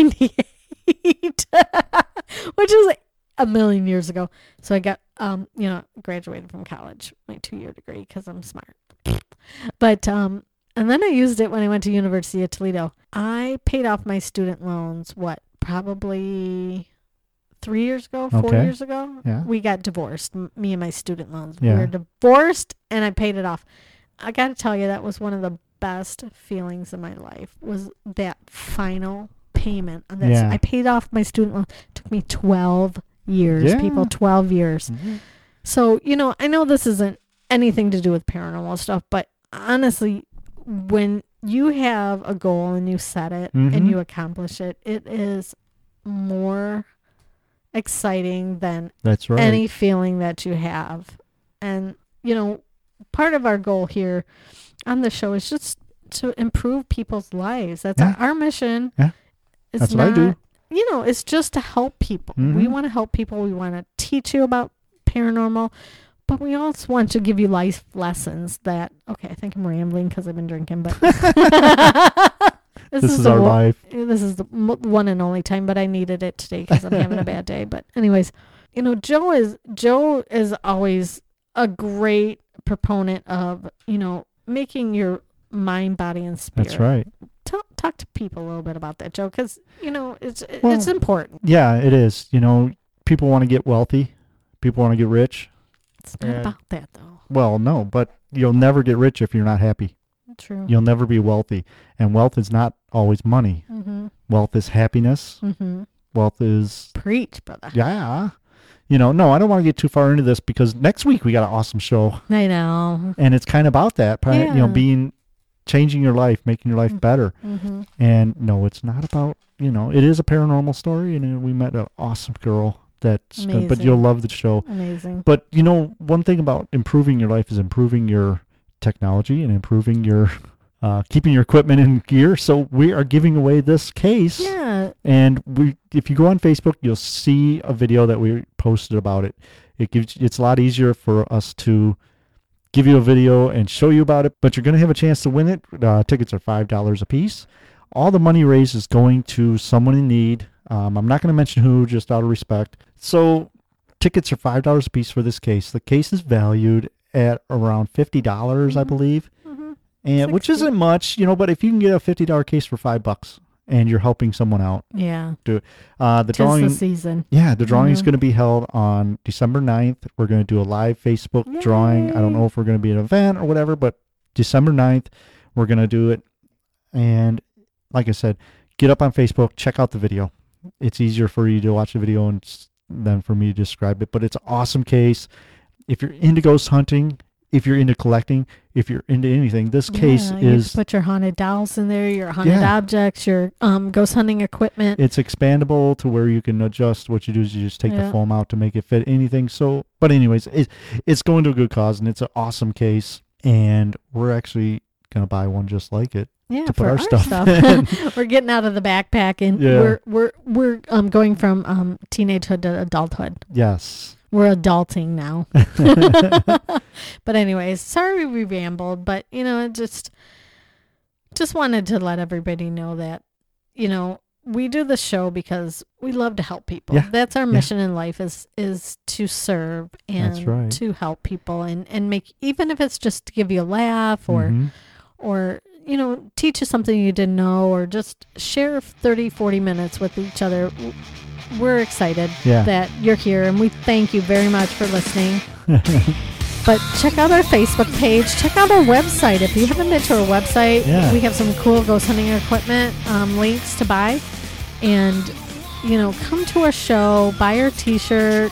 1998, which is like a million years ago. So I got, graduated from college, my 2-year degree, because I'm smart. But, and then I used it when I went to University of Toledo. I paid off my student loans, probably 3 years ago, 4 years ago? Yeah. We got divorced, me and my student loans. Yeah. We were divorced, and I paid it off. I got to tell you, that was one of the best feelings in my life, was that final payment. I paid off my student loan. It took me 12 years, people, 12 years. Mm-hmm. So, I know this isn't anything to do with paranormal stuff, but honestly, when you have a goal and you set it and you accomplish it, it is more exciting than any feeling that you have. And, part of our goal here on the show is just to improve people's lives. That's our mission. Yeah. That's what I do. It's just to help people. We want to help people. We want to teach you about paranormal, but we also want to give you life lessons that, I think I'm rambling because I've been drinking, but this is our life. This is the one and only time, but I needed it today because I'm having a bad day. But anyways, Joe is always a great proponent of, making your mind, body, and spirit. That's right. Talk to people a little bit about that, Joe, because, it's important. Yeah, it is. People want to get wealthy. People want to get rich. It's not about that, though. Well, no, but you'll never get rich if you're not happy. True. You'll never be wealthy. And wealth is not always money. Mm-hmm. Wealth is happiness. Mm-hmm. Wealth is... Preach, brother. Yeah. No, I don't want to get too far into this because next week we got an awesome show. I know. And it's kind of about that. Changing your life, making your life better. Mm-hmm. And no, it's not about, it is a paranormal story. And we met an awesome girl that's good, but you'll love the show. Amazing. But, one thing about improving your life is improving your technology and improving your keeping your equipment in gear. So we are giving away this case. Yeah. And if you go on Facebook, you'll see a video that we posted about it. It's a lot easier for us to give you a video and show you about it, but you're going to have a chance to win it. Tickets are $5 a piece. All the money raised is going to someone in need. I'm not going to mention who, just out of respect. So tickets are $5 a piece for this case. The case is valued at around $50, I believe, and which isn't much, but if you can get a $50 case for $5 and you're helping someone out, do it. The drawing, the season. Yeah, the drawing is going to be held on December 9th. We're going to do a live Facebook drawing. I don't know if we're going to be an event or whatever, but December 9th, we're going to do it. And like I said, get up on Facebook, check out the video. It's easier for you to watch the video than for me to describe it, but it's an awesome case. If you're into ghost hunting, if you're into collecting, if you're into anything, this case is... You put your haunted dolls in there, your haunted objects, your ghost hunting equipment. It's expandable to where you can adjust. What you do is you just take the foam out to make it fit anything. So, but anyways, it's going to a good cause, and it's an awesome case, and we're actually going to buy one just like it. Yeah, to put our stuff in. We're getting out of the backpack, and we're going from teenagehood to adulthood. Yes. We're adulting now. But anyways, sorry we rambled, but just wanted to let everybody know that we do the show because we love to help people. Yeah. That's our mission in life is to serve and to help people and make, even if it's just to give you a laugh or teach you something you didn't know, or just share 30, 40 minutes with each other. We're excited that you're here, and we thank you very much for listening. But check out our Facebook page. Check out our website. If you haven't been to our website, we have some cool ghost hunting equipment, links to buy. And, come to our show, buy our T-shirt.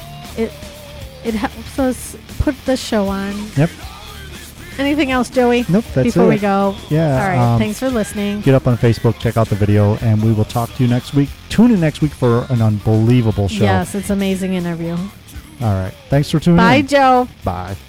It helps us put the show on. Yep. Anything else, Joey? Nope, that's before it. we go. Yeah. All right. Thanks for listening. Get up on Facebook, check out the video, and we will talk to you next week. Tune in next week for an unbelievable show. Yes, it's an amazing interview. All right. Thanks for tuning in. Bye, Joe. Bye.